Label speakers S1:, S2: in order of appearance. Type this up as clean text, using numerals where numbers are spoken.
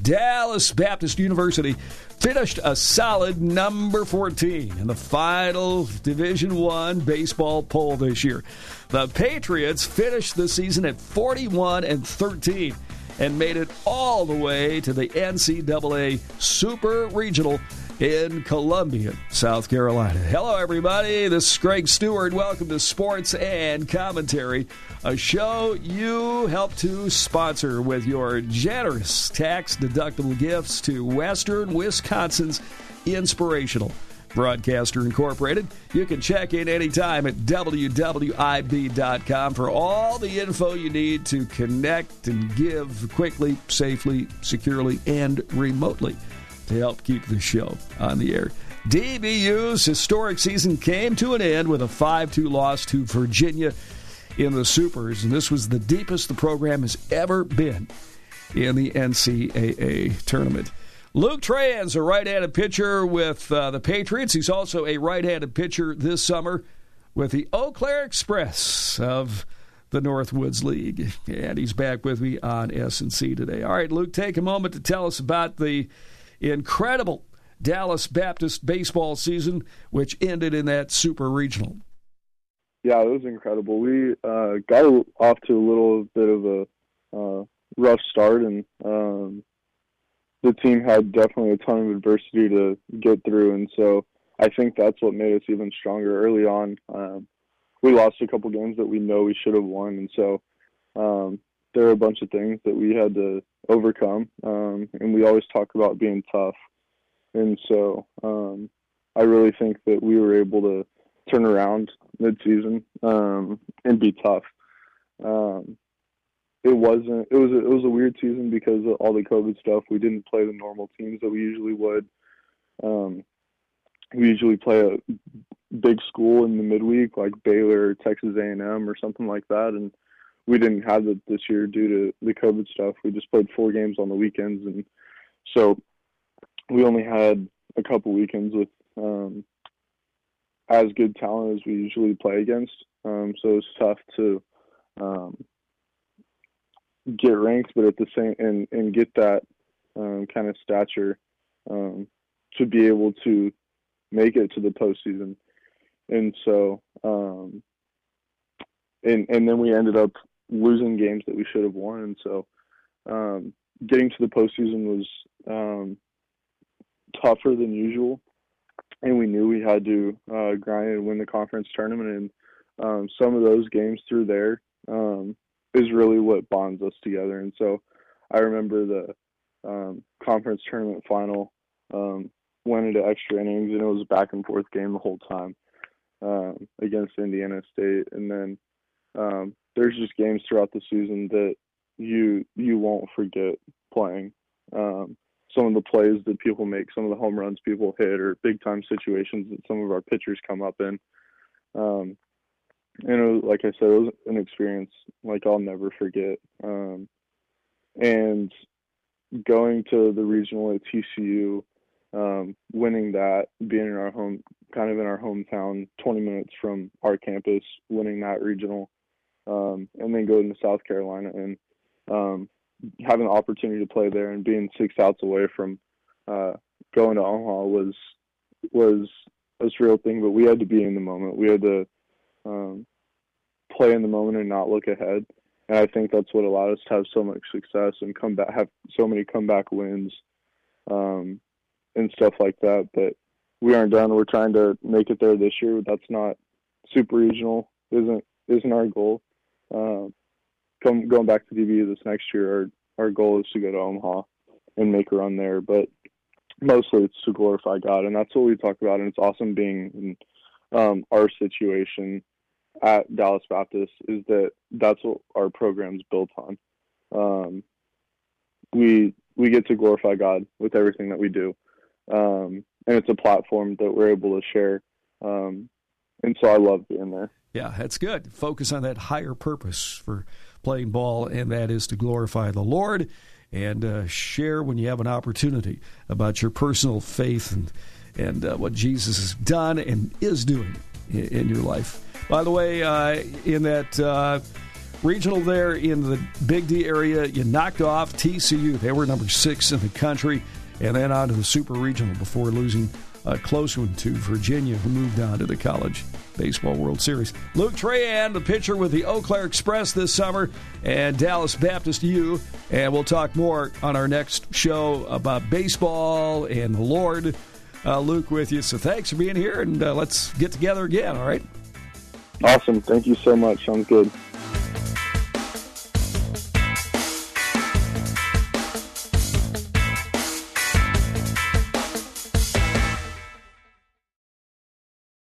S1: Dallas Baptist University finished a solid number 14 in the final Division I baseball poll this year. The Patriots finished the season at 41-13 and made it all the way to the NCAA Super Regional in Columbia, South Carolina. Hello, everybody. This is Greg Stewart. Welcome to Sports and Commentary, a show you help to sponsor with your generous tax-deductible gifts to Western Wisconsin's Inspirational Broadcaster Incorporated. You can check in anytime at wwib.com for all the info you need to connect and give quickly, safely, securely, and remotely to help keep the show on the air. DBU's historic season came to an end with a 5-2 loss to Virginia in the Supers, and this was the deepest the program has ever been in the NCAA tournament. Luke Trahan's a right-handed pitcher with the Patriots. He's also a right-handed pitcher this summer with the Eau Claire Express of the Northwoods League. And he's back with me on S&C today. All right, Luke, take a moment to tell us about the incredible Dallas Baptist baseball season, which ended in that Super Regional.
S2: Yeah, it was incredible. We got off to a little bit of a rough start, and the team had definitely a ton of adversity to get through, and so I think that's what made us even stronger early on. We lost a couple games that we know we should have won, and so there are a bunch of things that we had to overcome, and we always talk about being tough. And so I really think that we were able to turn around mid-season and be tough. It was a weird season because of all the COVID stuff. We didn't play the normal teams that we usually would. We usually play a big school in the midweek, like Baylor or Texas A&M or something like that, and we didn't have it this year due to the COVID stuff. We just played 4 games on the weekends, and so we only had a couple weekends with as good talent as we usually play against. So it was tough to get ranked, but at the same and get that kind of stature to be able to make it to the postseason. And so and then we ended up losing games that we should have won. And so getting to the postseason was tougher than usual, and we knew we had to grind and win the conference tournament. And some of those games through there is really what bonds us together. And so I remember the conference tournament final went into extra innings, and it was a back and forth game the whole time against Indiana State. And then there's just games throughout the season that you won't forget playing. Some of the plays that people make, some of the home runs people hit, or big time situations that some of our pitchers come up in. And it was, like I said, it was an experience like I'll never forget. And going to the regional at TCU, winning that, being in our home, kind of in our hometown, 20 minutes from our campus, winning that regional, and then going to South Carolina and having the opportunity to play there and being 6 outs away from going to Omaha was a surreal thing. But we had to be in the moment. We had to play in the moment and not look ahead. And I think that's what allowed us to have so much success and have so many comeback wins and stuff like that. But we aren't done. We're trying to make it there this year. That's not super regional. Isn't our goal. Going back to DBU this next year, our goal is to go to Omaha and make a run there. But mostly it's to glorify God, and that's what we talk about. And it's awesome being in our situation at Dallas Baptist, is that's what our program's built on. We get to glorify God with everything that we do, and it's a platform that we're able to share. And so I love being there.
S1: Yeah, that's good. Focus on that higher purpose for playing ball, and that is to glorify the Lord and share when you have an opportunity about your personal faith and what Jesus has done and is doing in your life. By the way, in that regional there in the Big D area. You knocked off TCU. They were number 6 in the country. And then on to the Super Regional before losing a close one to Virginia, who moved on to the College Baseball World Series. Luke Trahan, the pitcher with the Eau Claire Express this summer, and Dallas Baptist U. And we'll talk more on our next show about baseball and the Lord. Luke with you. So thanks for being here, and let's get together again, all right?
S2: Awesome. Thank you so much. Sounds good.